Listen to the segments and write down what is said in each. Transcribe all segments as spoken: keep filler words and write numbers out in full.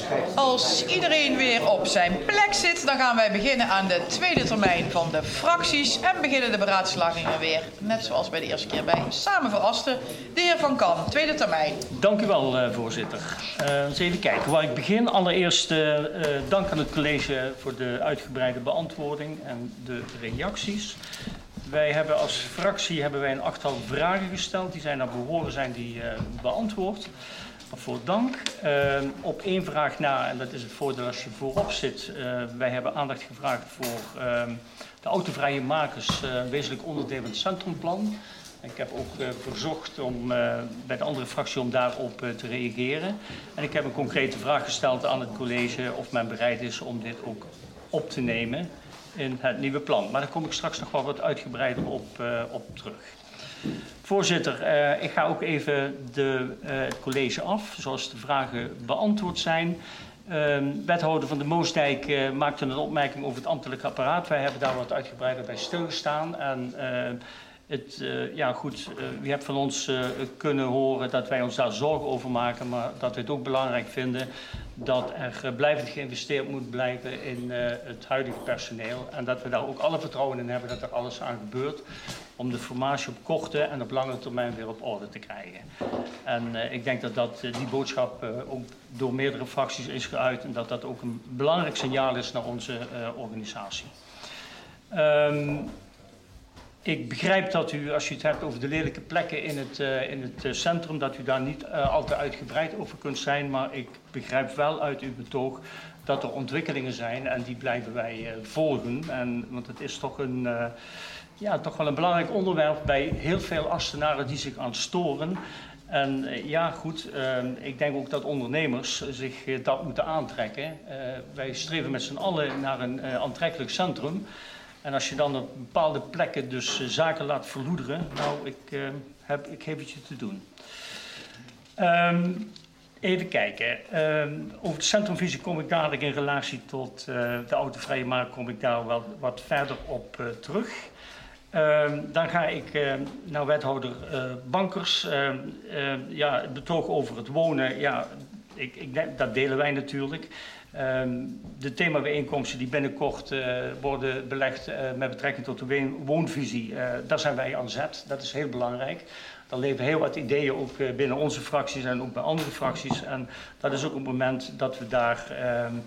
Als iedereen weer op zijn plek zit, dan gaan wij beginnen aan de tweede termijn van de fracties en beginnen de beraadslagingen weer, net zoals bij de eerste keer bij Samen voor Asten. De heer Van Kan, tweede termijn. Dank u wel, uh, voorzitter. Uh, eens even kijken waar ik begin. Allereerst uh, uh, dank aan het college voor de uitgebreide beantwoording en de reacties. Wij hebben als fractie hebben wij een achttal vragen gesteld. Die zijn naar behoren zijn die uh, beantwoord. Waarvoor dank. Uh, op één vraag na, en dat is het voordeel als je voorop zit. Uh, wij hebben aandacht gevraagd voor uh, de autovrije makers, uh, wezenlijk onderdeel van het centrumplan. Ik heb ook uh, verzocht om, uh, bij de andere fractie om daarop uh, te reageren. En ik heb een concrete vraag gesteld aan het college of men bereid is om dit ook op te nemen in het nieuwe plan. Maar daar kom ik straks nog wel wat uitgebreider op, uh, op terug. Voorzitter, uh, ik ga ook even de, uh, het college af, zoals de vragen beantwoord zijn. Uh, wethouder van de Moosdijk uh, maakte een opmerking over het ambtelijk apparaat. Wij hebben daar wat uitgebreider bij stilgestaan. En, uh, Het, uh, ja goed, uh, u hebt van ons uh, kunnen horen dat wij ons daar zorgen over maken, maar dat we het ook belangrijk vinden dat er uh, blijvend geïnvesteerd moet blijven in uh, het huidige personeel. En dat we daar ook alle vertrouwen in hebben dat er alles aan gebeurt om de formatie op korte en op lange termijn weer op orde te krijgen. En uh, ik denk dat, dat uh, die boodschap uh, ook door meerdere fracties is geuit en dat dat ook een belangrijk signaal is naar onze uh, organisatie. Um, Ik begrijp dat u, als u het hebt over de lelijke plekken in het, uh, in het uh, centrum, dat u daar niet uh, al te uitgebreid over kunt zijn. Maar ik begrijp wel uit uw betoog dat er ontwikkelingen zijn en die blijven wij uh, volgen. En, want het is toch, een, uh, ja, toch wel een belangrijk onderwerp bij heel veel Astenaren die zich aan storen. En uh, ja, goed, uh, ik denk ook dat ondernemers zich uh, dat moeten aantrekken. Uh, wij streven met z'n allen naar een uh, aantrekkelijk centrum. En als je dan op bepaalde plekken dus uh, zaken laat verloederen, nou, ik, uh, heb, ik heb het je te doen. Um, even kijken. Um, over het centrumvisie kom ik dadelijk in relatie tot uh, de autovrije markt kom ik daar wel wat verder op uh, terug. Um, dan ga ik uh, naar wethouder uh, Bankers. Uh, uh, ja, het betoog over het wonen, ja, ik, ik denk, dat delen wij natuurlijk. Um, de themabijeenkomsten die binnenkort uh, worden belegd uh, met betrekking tot de woonvisie, uh, daar zijn wij aan zet. Dat is heel belangrijk. Er leven heel wat ideeën ook uh, binnen onze fracties en ook bij andere fracties. En dat is ook het moment dat we daar um,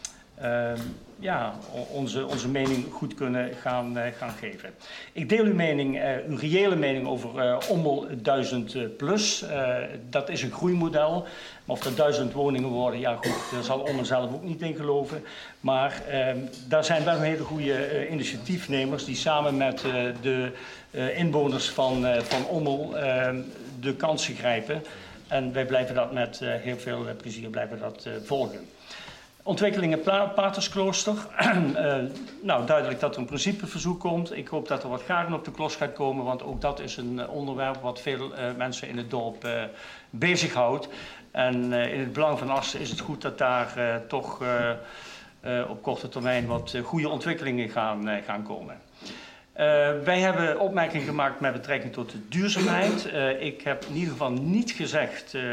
um, ja, onze, onze mening goed kunnen gaan, uh, gaan geven. Ik deel uw mening, uh, uw reële mening over uh, Ommel duizend plus. Uh, dat is een groeimodel. Maar of er duizend woningen worden, ja goed, daar zal Ommel zelf ook niet in geloven. Maar uh, daar zijn wel hele goede uh, initiatiefnemers die samen met uh, de uh, inwoners van, uh, van Ommel uh, de kansen grijpen. En wij blijven dat met uh, heel veel uh, plezier blijven dat, uh, volgen. Ontwikkelingen Patersklooster. uh, nou, duidelijk dat er een principeverzoek komt. Ik hoop dat er wat garen op de klos gaat komen, want ook dat is een uh, onderwerp wat veel uh, mensen in het dorp uh, bezighoudt. En uh, in het belang van Asten is het goed dat daar uh, toch uh, uh, op korte termijn wat uh, goede ontwikkelingen gaan, uh, gaan komen. Uh, wij hebben opmerkingen gemaakt met betrekking tot de duurzaamheid. Uh, ik heb in ieder geval niet gezegd, uh,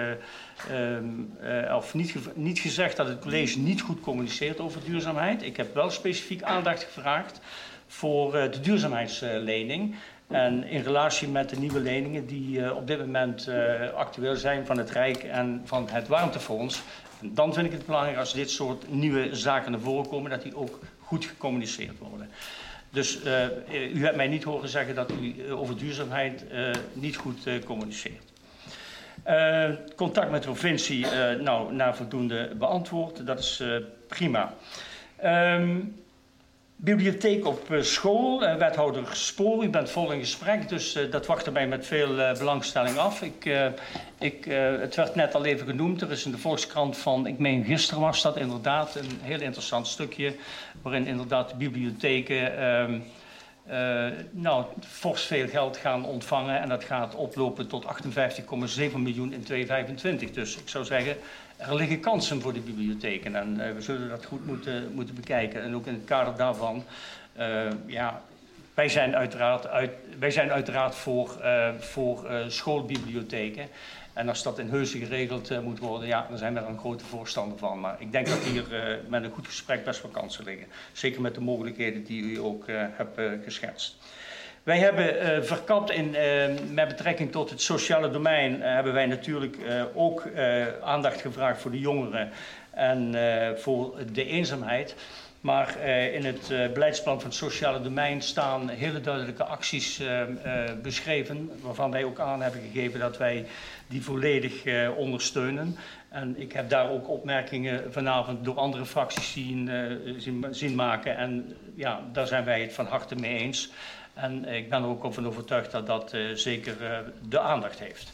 um, uh, of niet, ge niet gezegd dat het college niet goed communiceert over duurzaamheid. Ik heb wel specifiek aandacht gevraagd voor uh, de duurzaamheidslening. En in relatie met de nieuwe leningen die uh, op dit moment uh, actueel zijn van het Rijk en van het Warmtefonds. En dan vind ik het belangrijk als dit soort nieuwe zaken naar voren komen, dat die ook goed gecommuniceerd worden. Dus uh, u hebt mij niet horen zeggen dat u uh, over duurzaamheid uh, niet goed uh, communiceert. Uh, contact met de provincie, uh, nou, naar voldoende beantwoord, dat is uh, prima. Um, Bibliotheek op uh, school, uh, wethouder Spoor, u bent vol in gesprek, dus uh, dat wachtte mij met veel uh, belangstelling af. Ik, uh, ik, uh, het werd net al even genoemd, er is in de Volkskrant van, ik meen gisteren was dat inderdaad, een heel interessant stukje, waarin inderdaad de bibliotheken uh, uh, nou, fors veel geld gaan ontvangen en dat gaat oplopen tot achtenvijftig komma zeven miljoen in tweeduizend vijfentwintig. Dus ik zou zeggen, er liggen kansen voor de bibliotheken en uh, we zullen dat goed moeten, moeten bekijken. En ook in het kader daarvan, uh, ja, wij zijn uiteraard, uit, wij zijn uiteraard voor, uh, voor uh, schoolbibliotheken. En als dat in Heusden geregeld uh, moet worden, ja, dan zijn we er een grote voorstander van. Maar ik denk dat hier uh, met een goed gesprek best wel kansen liggen. Zeker met de mogelijkheden die u ook uh, hebt uh, geschetst. Wij hebben uh, verkapt in, uh, met betrekking tot het sociale domein, uh, hebben wij natuurlijk uh, ook uh, aandacht gevraagd voor de jongeren en uh, voor de eenzaamheid. Maar uh, in het uh, beleidsplan van het sociale domein staan hele duidelijke acties uh, uh, beschreven, waarvan wij ook aan hebben gegeven dat wij die volledig uh, ondersteunen. En ik heb daar ook opmerkingen vanavond door andere fracties zien, uh, zien, zien maken. En ja, daar zijn wij het van harte mee eens. En ik ben er ook van overtuigd dat dat uh, zeker uh, de aandacht heeft.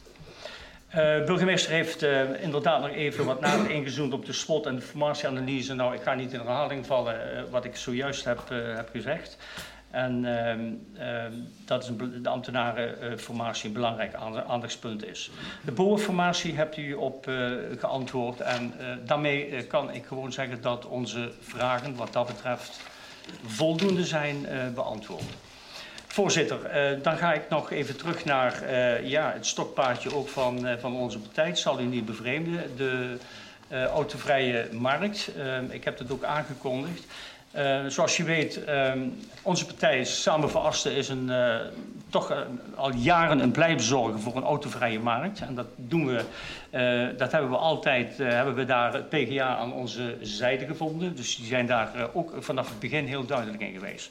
De uh, burgemeester heeft uh, inderdaad nog even wat nader ingezoomd op de SWOT en de formatieanalyse. Nou, ik ga niet in herhaling vallen uh, wat ik zojuist heb, uh, heb gezegd. En uh, uh, dat is een, de ambtenarenformatie een belangrijk aandachtspunt is. De B O A-formatie hebt u op uh, geantwoord. En uh, daarmee uh, kan ik gewoon zeggen dat onze vragen wat dat betreft voldoende zijn uh, beantwoord. Voorzitter, uh, dan ga ik nog even terug naar uh, ja, het stokpaardje ook van, uh, van onze partij. Het zal u niet bevreemden, de uh, autovrije markt. Uh, ik heb het ook aangekondigd. Uh, zoals je weet, uh, onze partij Samen voor Asten is een, uh, toch uh, al jaren een pleitbezorger voor een autovrije markt. En dat doen we, uh, dat hebben we altijd, uh, hebben we daar het P G A aan onze zijde gevonden. Dus die zijn daar uh, ook vanaf het begin heel duidelijk in geweest.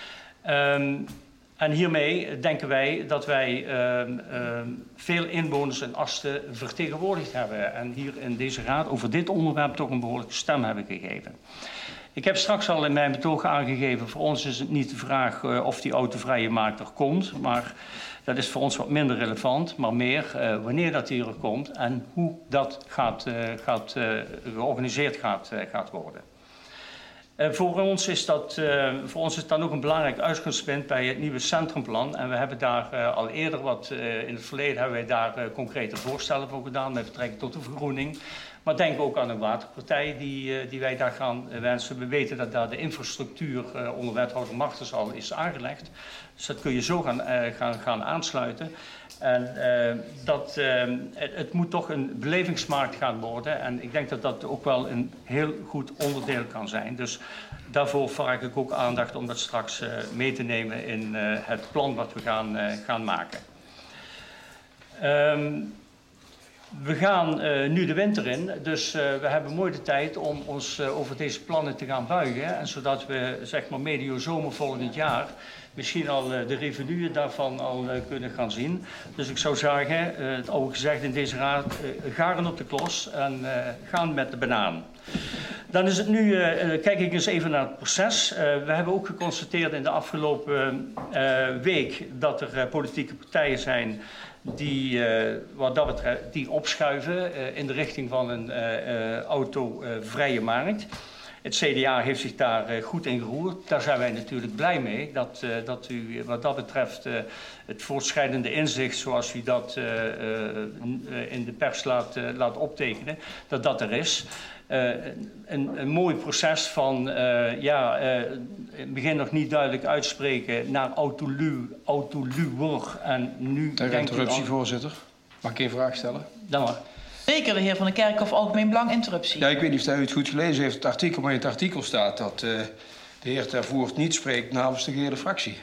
Um, En hiermee denken wij dat wij uh, uh, veel inwoners in Asten vertegenwoordigd hebben. En hier in deze raad over dit onderwerp toch een behoorlijke stem hebben gegeven. Ik heb straks al in mijn betoog aangegeven, voor ons is het niet de vraag uh, of die autovrije markt er komt. Maar dat is voor ons wat minder relevant, maar meer uh, wanneer dat hier er komt en hoe dat gaat, uh, gaat, uh, georganiseerd gaat, uh, gaat worden. Uh, voor, ons is dat, uh, voor ons is dat ook een belangrijk uitgangspunt bij het nieuwe centrumplan. En we hebben daar uh, al eerder wat, uh, in het verleden hebben wij daar uh, concrete voorstellen voor gedaan met betrekking tot de vergroening. Maar denk ook aan een waterpartij die, uh, die wij daar gaan uh, wensen. We weten dat daar de infrastructuur uh, onder wethouder Martens al is aangelegd. Dus dat kun je zo gaan, uh, gaan, gaan aansluiten. En uh, dat, uh, het, het moet toch een belevingsmarkt gaan worden. En ik denk dat dat ook wel een heel goed onderdeel kan zijn. Dus daarvoor vraag ik ook aandacht om dat straks uh, mee te nemen in uh, het plan wat we gaan, uh, gaan maken. Um, we gaan uh, nu de winter in, dus uh, we hebben mooi de tijd om ons uh, over deze plannen te gaan buigen. En zodat we zeg maar medio zomer volgend jaar misschien al uh, de revenuen daarvan al uh, kunnen gaan zien. Dus ik zou zeggen, uh, het oude gezegd in deze raad, uh, garen op de klos en uh, gaan met de banaan. Dan is het nu, uh, kijk ik eens even naar het proces. Uh, we hebben ook geconstateerd in de afgelopen uh, week dat er uh, politieke partijen zijn die, uh, wat dat betreft, die opschuiven uh, in de richting van een uh, uh, autovrije uh, markt. Het C D A heeft zich daar uh, goed in geroerd. Daar zijn wij natuurlijk blij mee dat, uh, dat u wat dat betreft uh, het voortschrijdende inzicht zoals u dat uh, uh, in de pers laat, uh, laat optekenen, dat dat er is. Uh, een, een mooi proces van, uh, ja, uh, in het begin nog niet duidelijk uitspreken naar autolu, autoluwer en nu... Ter interruptie, voorzitter. Mag ik een vraag stellen? Dan maar. Zeker, de heer Van den Kerkhof, Algemeen Belang, interruptie. Ja, ik weet niet of u het goed gelezen heeft, het artikel, maar in het artikel staat dat uh, de heer Ter Voort niet spreekt namens de gehele fractie.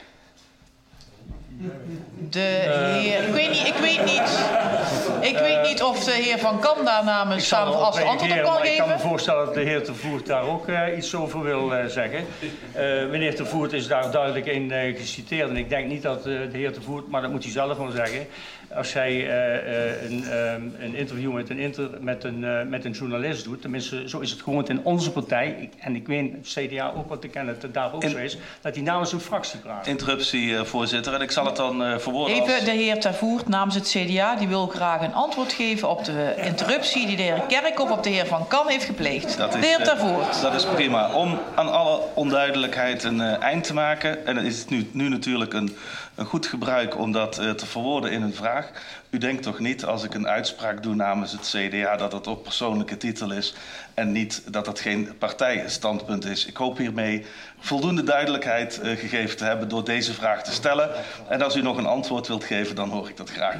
De heer... Ik weet niet, ik weet niet, ik weet niet of de heer Van Kam daar namens Samen voor Asten antwoord op kan geven. Ik kan me voorstellen dat de heer Ter Voort daar ook uh, iets over wil uh, zeggen. Uh, meneer Ter Voort is daar duidelijk in uh, geciteerd. En ik denk niet dat uh, de heer Ter Voort, maar dat moet hij zelf wel zeggen, als hij uh, uh, een, um, een interview met een, inter, met, een, uh, met een journalist doet, tenminste zo is het gewoon in onze partij, ik, en ik weet het C D A ook wat te kennen, dat het daar ook in, zo is, dat hij namens een fractie praat. Interruptie, uh, voorzitter, en ik zal het dan uh, verwoorden Even als... de heer Ter Voort namens het C D A, die wil graag een antwoord geven op de interruptie die de heer Kerkhof op de heer Van Kam heeft gepleegd. Dat is, de heer Ter Voort. Uh, dat is prima. Om aan alle onduidelijkheid een uh, eind te maken, en het is nu, nu natuurlijk een, een goed gebruik om dat uh, te verwoorden in een vraag, U denkt toch niet, als ik een uitspraak doe namens het C D A, dat het op persoonlijke titel is en niet dat het geen partijstandpunt is. Ik hoop hiermee voldoende duidelijkheid uh, gegeven te hebben door deze vraag te stellen. En als u nog een antwoord wilt geven, dan hoor ik dat graag.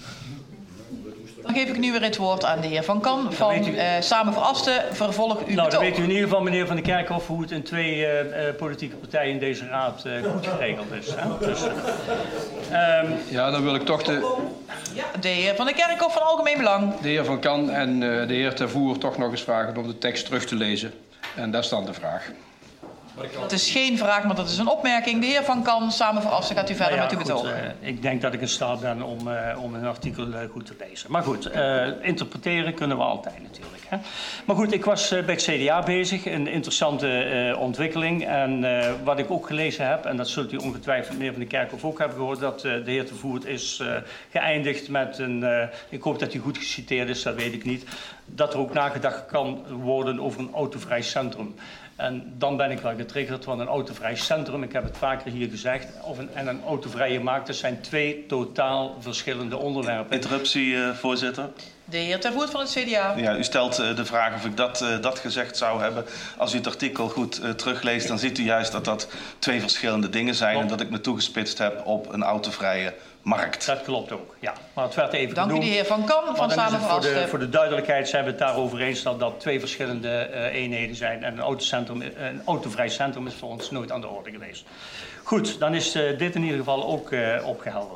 Dan geef ik nu weer het woord aan de heer Van Kan van uh, Samen voor Asten. Vervolg uw Nou, betoog. dan weet u in ieder geval, meneer Van der Kerkhof, hoe het in twee uh, uh, politieke partijen in deze raad uh, goed geregeld is. Hè? Dus, uh, um, Ja, dan wil ik toch de, De heer Van der Kerkhof van Algemeen Belang. de heer Van Kan en uh, de heer Tervoer toch nog eens vragen om de tekst terug te lezen. En daar staat de vraag. Dat is geen vraag, maar dat is een opmerking. De heer Van Kan, Samen voor Asten, gaat u verder nou ja, met uw goed, betoog. uh, ik denk dat ik in staat ben om, uh, om een artikel uh, goed te lezen. Maar goed, uh, interpreteren kunnen we altijd natuurlijk. Hè? Maar goed, ik was uh, bij het C D A bezig. Een interessante uh, ontwikkeling. En uh, wat ik ook gelezen heb, en dat zult u ongetwijfeld meneer Van der Kerkhof ook hebben gehoord, dat uh, de heer Te Voert is uh, geëindigd met een, uh, ik hoop dat hij goed geciteerd is, dat weet ik niet, dat er ook nagedacht kan worden over een autovrij centrum. En dan ben ik wel getriggerd, want een autovrij centrum, ik heb het vaker hier gezegd, of een, en een autovrije markt, dat zijn twee totaal verschillende onderwerpen. Interruptie, uh, voorzitter. De heer Ter Voert van het C D A. Ja, u stelt uh, de vraag of ik dat, uh, dat gezegd zou hebben. Als u het artikel goed uh, terugleest, dan ziet u juist dat dat twee verschillende dingen zijn. Klopt. En dat ik me toegespitst heb op een autovrije markt. Dat klopt ook, ja. Maar het werd even Dank u genoemd. de heer Van Kan van Maar dan is Samen het voor voor, de, Asten. voor de duidelijkheid zijn we het daarover eens dat dat twee verschillende uh, eenheden zijn. En een, autocentrum, een autovrij centrum is voor ons nooit aan de orde geweest. Goed, dan is uh, dit in ieder geval ook uh, opgehelderd.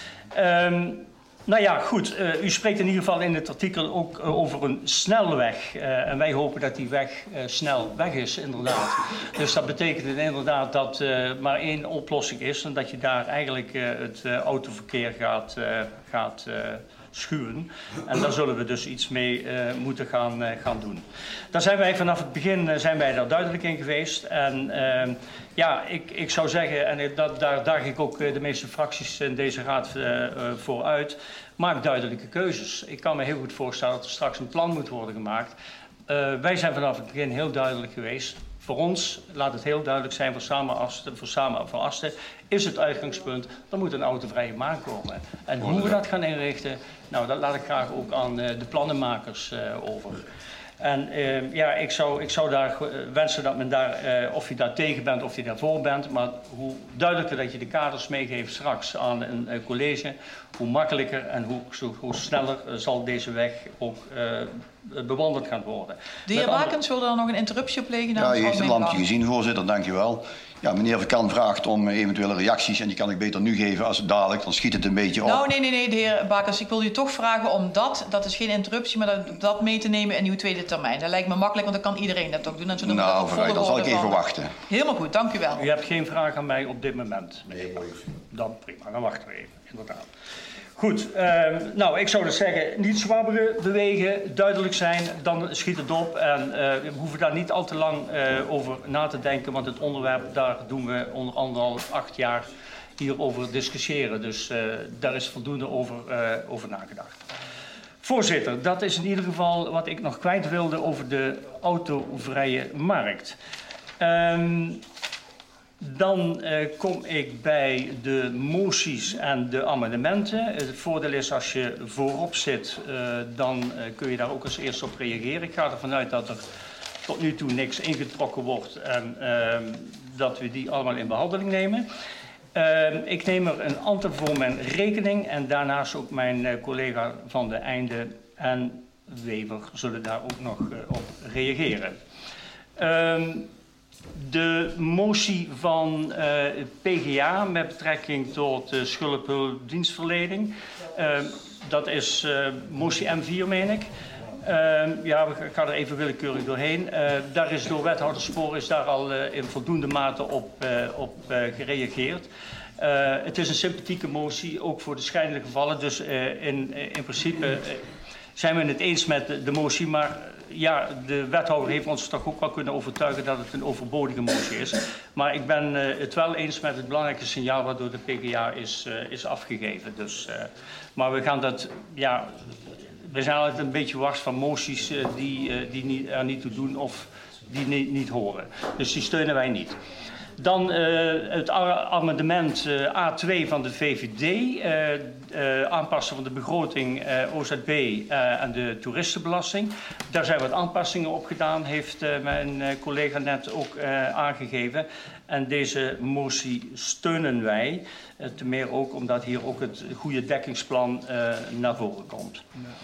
Um, Nou ja, goed. Uh, u spreekt in ieder geval in het artikel ook uh, over een snelweg. Uh, en wij hopen dat die weg uh, snel weg is, inderdaad. Dus dat betekent inderdaad dat er uh, maar één oplossing is. En dat je daar eigenlijk uh, het uh, autoverkeer gaat, uh, gaat uh, schuwen. En daar zullen we dus iets mee uh, moeten gaan, uh, gaan doen. Daar zijn wij vanaf het begin uh, zijn wij daar duidelijk in geweest. En uh, ja, ik, ik zou zeggen, en dat, daar daag ik ook uh, de meeste fracties in deze raad uh, uh, voor uit, maak duidelijke keuzes. Ik kan me heel goed voorstellen dat er straks een plan moet worden gemaakt. Uh, wij zijn vanaf het begin heel duidelijk geweest. Voor ons, laat het heel duidelijk zijn, voor Samen Asten, voor Samen voor Asten, is het uitgangspunt, er moet een autovrije markt komen. En hoe we dat gaan inrichten, nou, dat laat ik graag ook aan uh, de plannenmakers uh, over. En uh, ja, ik zou, ik zou daar uh, wensen dat men daar, uh, of je daar tegen bent of je daarvoor bent, maar hoe duidelijker dat je de kaders meegeeft straks aan een uh, college, hoe makkelijker en hoe, zo, hoe sneller uh, zal deze weg ook uh, bewandeld gaan worden. De heer Wakens wilde dan nog een interruptie plegen. Ja, u heeft een lampje gezien, voorzitter, dankjewel. Ja, meneer Van Kan vraagt om eventuele reacties en die kan ik beter nu geven als het dadelijk, dan schiet het een beetje op. Nou, nee, nee, nee, de heer Bakers, ik wil u toch vragen om dat, dat is geen interruptie, maar dat, dat mee te nemen in uw tweede termijn. Dat lijkt me makkelijk, want dan kan iedereen dat ook doen. En zo nou, vooruit, dan zal ik even van... wachten. Helemaal goed, dank u wel. U hebt geen vraag aan mij op dit moment, meneer Boys. Dan prima, dan wachten we even, inderdaad. Goed, uh, nou, ik zou dus zeggen, niet zwabberen, bewegen, duidelijk zijn, dan schiet het op. En uh, we hoeven daar niet al te lang uh, over na te denken, want het onderwerp, daar doen we onder andere al acht jaar hierover discussiëren. Dus uh, daar is voldoende over, uh, over nagedacht. Voorzitter, dat is in ieder geval wat ik nog kwijt wilde over de autovrije markt. Um, Dan uh, kom ik bij de moties en de amendementen. Het voordeel is als je voorop zit, uh, dan uh, kun je daar ook als eerste op reageren. Ik ga ervan uit dat er tot nu toe niks ingetrokken wordt en uh, dat we die allemaal in behandeling nemen. Uh, ik neem er een aantal voor mijn rekening en daarnaast ook mijn uh, collega Van de Einde en Wever zullen daar ook nog uh, op reageren. Uh, De motie van uh, P G A met betrekking tot uh, schuldhulpdienstverlening, uh, dat is uh, motie M vier, meen ik. Uh, ja, we gaan er even willekeurig doorheen. Uh, daar is door wethouder Spoor is daar al uh, in voldoende mate op, uh, op uh, gereageerd. Uh, het is een sympathieke motie, ook voor de schijnende gevallen. Dus uh, in, in principe uh, zijn we het eens met de, de motie, maar ja, de wethouder heeft ons toch ook wel kunnen overtuigen dat het een overbodige motie is. Maar ik ben uh, het wel eens met het belangrijke signaal wat door de P G A is, uh, is afgegeven. Dus, uh, maar we gaan dat, ja, we zijn altijd een beetje wars van moties uh, die, uh, die niet, er niet toe doen of die niet, niet horen. Dus die steunen wij niet. Dan uh, het amendement uh, A twee van de V V D, uh, uh, aanpassen van de begroting uh, O Z B uh, en de toeristenbelasting. Daar zijn wat aanpassingen op gedaan, heeft uh, mijn uh, collega net ook uh, aangegeven. En deze motie steunen wij, uh, te meer ook omdat hier ook het goede dekkingsplan uh, naar voren komt.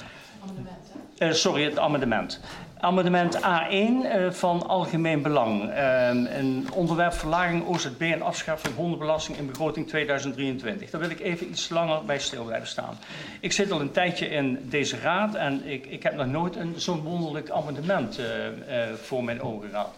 Uh, sorry, het amendement. Amendement A één uh, van algemeen belang. Uh, een onderwerp verlaging O Z B en afschaffing hondenbelasting in begroting tweeduizend drieëntwintig. Daar wil ik even iets langer bij stil blijven staan. Ik zit al een tijdje in deze raad en ik, ik heb nog nooit een zo'n wonderlijk amendement uh, uh, voor mijn ogen gehad.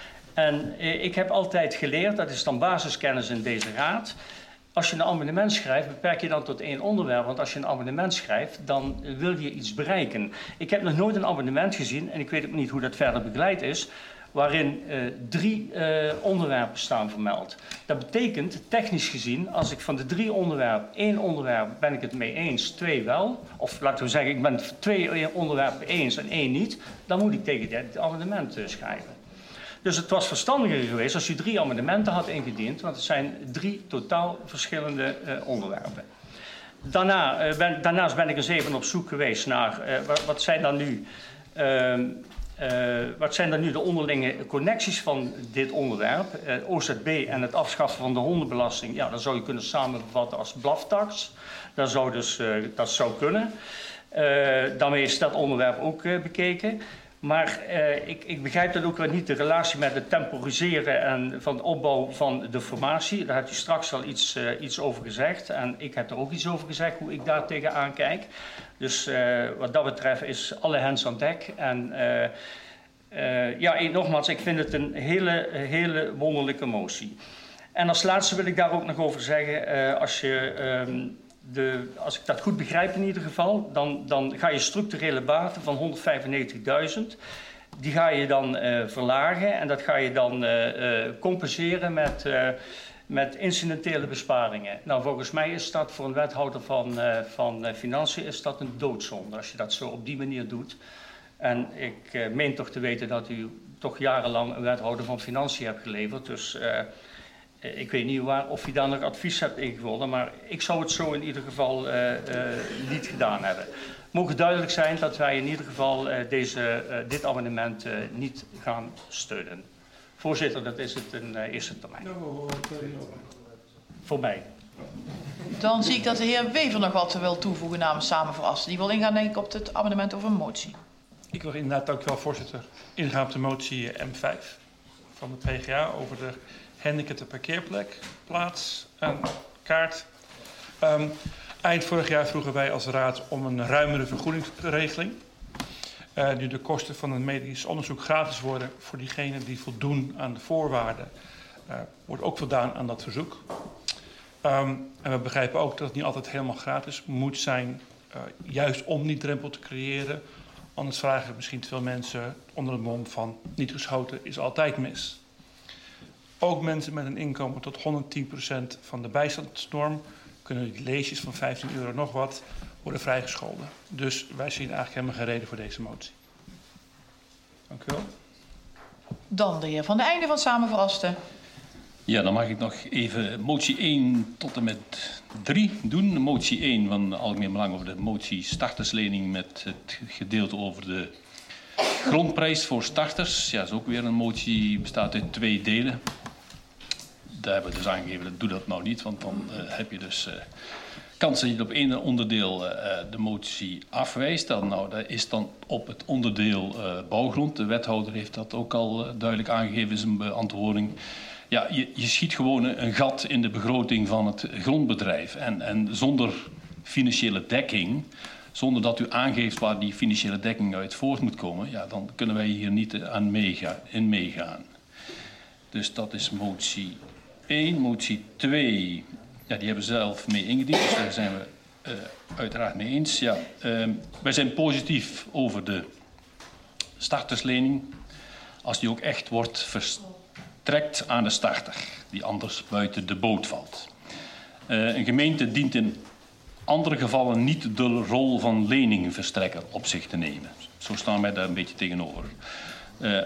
En uh, ik heb altijd geleerd, dat is dan basiskennis in deze raad. Als je een amendement schrijft, beperk je dan tot één onderwerp. Want als je een amendement schrijft, dan wil je iets bereiken. Ik heb nog nooit een amendement gezien, en ik weet ook niet hoe dat verder begeleid is, waarin uh, drie uh, onderwerpen staan vermeld. Dat betekent, technisch gezien, als ik van de drie onderwerpen, één onderwerp ben ik het mee eens, twee wel. Of laten we zeggen, ik ben het twee onderwerpen eens en één niet. Dan moet ik tegen dit amendement uh, schrijven. Dus het was verstandiger geweest als u drie amendementen had ingediend, want het zijn drie totaal verschillende uh, onderwerpen. Daarna, uh, ben, daarnaast ben ik eens even op zoek geweest naar uh, wat, wat, zijn dan nu, uh, uh, wat zijn dan nu de onderlinge connecties van dit onderwerp. Uh, O Z B en het afschaffen van de hondenbelasting, ja, dat zou je kunnen samenvatten als blaftax. Dat zou dus uh, dat zou kunnen. Uh, daarmee is dat onderwerp ook uh, bekeken. Maar uh, ik, ik begrijp dat ook wel niet, de relatie met het temporiseren en van de opbouw van de formatie. Daar hebt u straks al iets, uh, iets over gezegd. En ik heb er ook iets over gezegd, hoe ik daar tegenaan kijk. Dus uh, wat dat betreft is alle hens aan dek. En uh, uh, ja, ik, nogmaals, ik vind het een hele, hele wonderlijke motie. En als laatste wil ik daar ook nog over zeggen, uh, als je... Um, De, als ik dat goed begrijp in ieder geval, dan, dan ga je structurele baten van honderdvijfennegentigduizend, die ga je dan uh, verlagen en dat ga je dan uh, uh, compenseren met, uh, met incidentele besparingen. Nou, volgens mij is dat voor een wethouder van, uh, van uh, Financiën is dat een doodzonde als je dat zo op die manier doet. En ik uh, meen toch te weten dat u toch jarenlang een wethouder van Financiën hebt geleverd, dus... Uh, Ik weet niet waar, of je daar nog advies hebt ingewonnen, maar ik zou het zo in ieder geval uh, uh, niet gedaan hebben. Het mogen duidelijk zijn dat wij in ieder geval uh, deze, uh, dit amendement uh, niet gaan steunen. Voorzitter, dat is het in uh, eerste termijn. Voor mij. Dan zie ik dat de heer Wever nog wat wil toevoegen namens Samen voor Asten. Die wil ingaan denk ik op het amendement over een motie. Ik wil inderdaad, dank u wel voorzitter, ingaan op de motie M vijf van de P G A over de gehandicapte parkeerplek, plaats en kaart. Um, eind vorig jaar vroegen wij als raad om een ruimere vergoedingsregeling. Uh, nu de kosten van het medisch onderzoek gratis worden voor diegenen die voldoen aan de voorwaarden, uh, wordt ook voldaan aan dat verzoek. Um, en we begrijpen ook dat het niet altijd helemaal gratis moet zijn, uh, juist om die drempel te creëren. Anders vragen misschien te veel mensen onder de mom van niet geschoten is altijd mis. Ook mensen met een inkomen tot honderdtien procent van de bijstandsnorm kunnen die leesjes van vijftien euro nog wat worden vrijgescholden. Dus wij zien eigenlijk helemaal geen reden voor deze motie. Dank u wel. Dan de heer Van den Einde van Samen voor Asten. Ja, dan mag ik nog even motie één tot en met drie doen. Motie één van algemeen belang over de motie starterslening met het gedeelte over de grondprijs voor starters. Ja, dat is ook weer een motie, bestaat uit twee delen. Daar hebben we dus aangegeven, doe dat nou niet, want dan uh, heb je dus uh, kans dat je op één onderdeel uh, de motie afwijst. Dan, nou, dat is dan op het onderdeel uh, bouwgrond. De wethouder heeft dat ook al uh, duidelijk aangegeven in zijn beantwoording. Ja, je, je schiet gewoon een gat in de begroting van het grondbedrijf. En, en zonder financiële dekking, zonder dat u aangeeft waar die financiële dekking uit voort moet komen, ja, dan kunnen wij hier niet aan meega, in meegaan. Dus dat is motie één. Motie twee, ja, die hebben zelf mee ingediend, dus daar zijn we uh, uiteraard mee eens. Ja, uh, wij zijn positief over de starterslening, als die ook echt wordt verstrekt aan de starter, die anders buiten de boot valt. Uh, een gemeente dient in andere gevallen niet de rol van leningverstrekker op zich te nemen. Zo staan wij daar een beetje tegenover. Uh,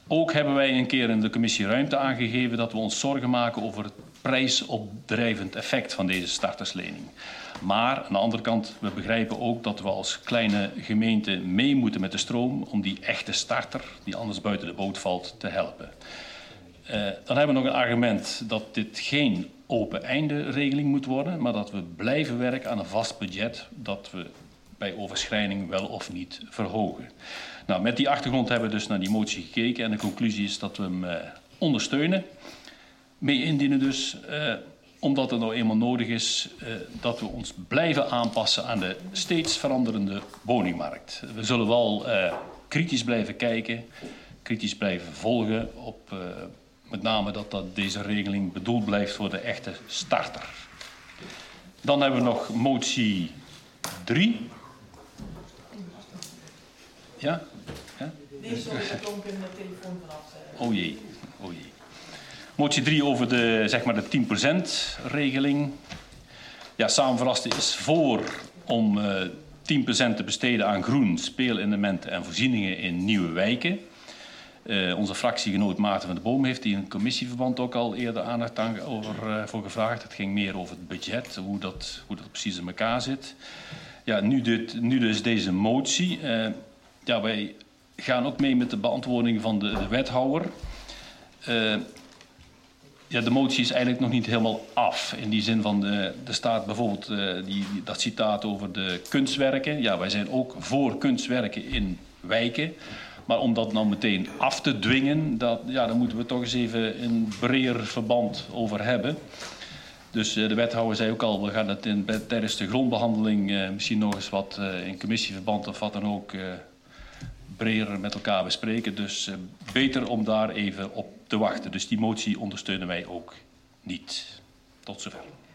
Ook hebben wij een keer in de commissie ruimte aangegeven dat we ons zorgen maken over het prijsopdrijvend effect van deze starterslening. Maar aan de andere kant, we begrijpen ook dat we als kleine gemeente mee moeten met de stroom om die echte starter, die anders buiten de boot valt, te helpen. Uh, dan hebben we nog een argument dat dit geen open einde regeling moet worden, maar dat we blijven werken aan een vast budget dat we bij overschrijding wel of niet verhogen. Nou, met die achtergrond hebben we dus naar die motie gekeken en de conclusie is dat we hem uh, ondersteunen. Mee indienen dus, uh, omdat het nou eenmaal nodig is uh, dat we ons blijven aanpassen aan de steeds veranderende woningmarkt. We zullen wel uh, kritisch blijven kijken, kritisch blijven volgen op uh, met name dat, dat deze regeling bedoeld blijft voor de echte starter. Dan hebben we nog motie drie. Ja? Ja? Deze sorry, daar klonk een telefoon vanaf. Oh jee, oh jee. Motie drie over de, zeg maar de tien procent regeling. Ja, samenvatten is voor om uh, tien procent te besteden aan groen, speelelementen en voorzieningen in nieuwe wijken. Uh, onze fractiegenoot Maarten van de Boom heeft hier in commissieverband ook al eerder aandacht aan, over, uh, voor gevraagd. Het ging meer over het budget, hoe dat, hoe dat precies in elkaar zit. Ja, nu, dit, nu dus deze motie. Uh, ja, wij gaan ook mee met de beantwoording van de, de wethouder. Uh, ja, de motie is eigenlijk nog niet helemaal af. In die zin van, de, er staat bijvoorbeeld uh, die, die, dat citaat over de kunstwerken. Ja, wij zijn ook voor kunstwerken in wijken. Maar om dat nou meteen af te dwingen, dat, ja, daar moeten we toch eens even een breder verband over hebben. Dus uh, de wethouder zei ook al, we gaan het in, tijdens de grondbehandeling uh, misschien nog eens wat uh, in commissieverband of wat dan ook uh, breder met elkaar bespreken. Dus uh, beter om daar even op te wachten. Dus die motie ondersteunen wij ook niet. Tot zover.